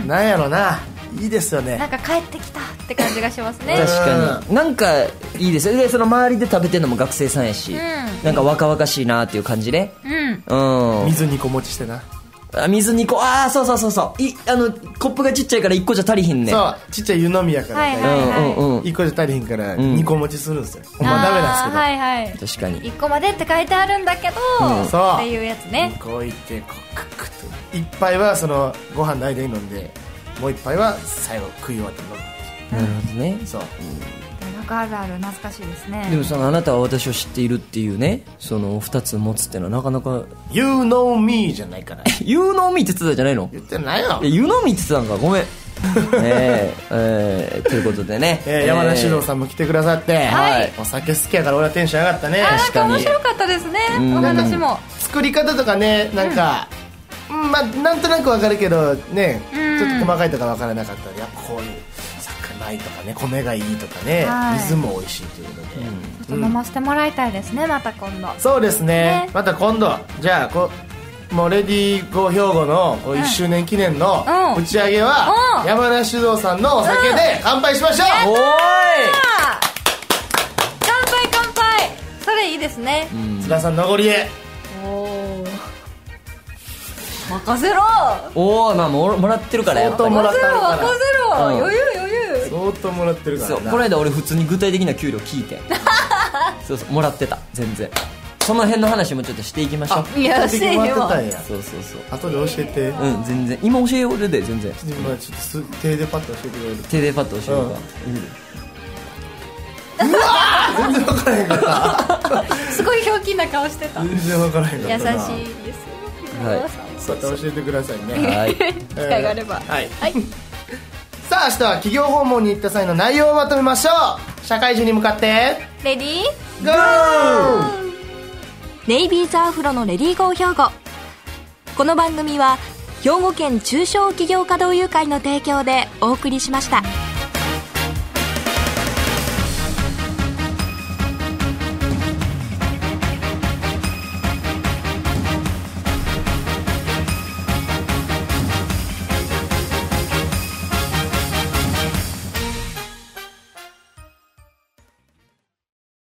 B: なんやろな、いいですよね。
A: なんか帰ってきたって感じがしますね。
C: 確かになんかいいですよ。でその周りで食べてるのも学生さんやし、うん、なんか若々しいなっていう感じで、
A: うん
C: うん、
B: 水にこ持ちしてな、
C: 水にこああそうそうそうそういあのコップがちっちゃいからいっこじゃ足りひんね。
B: そうちっちゃい湯飲みやから、
A: はいはいはい、
B: いっこじゃ足りひんからにこ持ちするんですよ、うん、まあダメなんですけど、
A: はいはい、
C: 確かに
A: いっこまでって書いてあるんだけど、うん、
B: そう
A: っていうやつね。
B: こういってこうクックといっぱいはそのご飯の間に飲んで、もう一杯は最後食い終わって飲む。
C: なるほどね。
B: そう、
A: うん、なんかあるある懐かしいですね。
C: でもそのあなたは私を知っているっていうね、そのふたつ持つっていうのはなかなか
B: You know me じゃないから。
C: You know me って言ってたじゃないの。
B: 言ってないよ。
C: You know me って言ってたんか、ごめんえーえー、ということでね、
B: えー、山田獅童さんも来てくださって、はい、お酒好きやから俺はテンション上がったね。
A: 確かに面白かったですね、お話も。
B: 作り方とかね、なんか、うん、まあなんとなくわかるけどね、うん、ちょっと細かいとかわからなかったら、やっぱこういう魚とかね、米がいいとかね、はい、水も美味しいというので、うん、
A: ちょっと飲ませてもらいたいですね、また今度。
B: そうです ね, ねまた今度じゃあこもうレディーゴー兵庫のいっしゅうねん記念の打ち上げは、うん、山田獅童さんのお酒で乾杯しましょう、うん、おーい
A: 乾杯乾杯、それいいですね。
B: 津田さん残りへ。
A: おー任せろ。
C: おお、まあ も, もらってるからやっぱり。
B: 相当もらってるから。
A: 任せろ、うん、余裕余裕。
B: 相当もらってるからな。
C: そう、この間俺普通に具体的な給料聞いてそうそう、もらってた。全然その辺の話もちょっとしていきましょう。
A: いや、してへんわ。
C: そうそうそう、
B: 後で教えて。
C: うん、全然今教えようで全然。
B: 今ちょっと手でパッと教えてくれる。
C: 手でパッと教えようか、
B: うん、うわー全然分からへんかった
A: すごいひょうきんな顔してた。
B: 全然分からへんかったな。
A: 優しいですよ、はい、
B: また教えてくださいね、
A: はい、機会があれば、
B: はい、はい、さあ明日は企業訪問に行った際の内容をまとめましょう。社会人に向かって
A: レディー
B: ゴー。
G: ネイビーズアフロのレディーゴー兵庫。この番組は兵庫県中小企業家同友会の提供でお送りしました。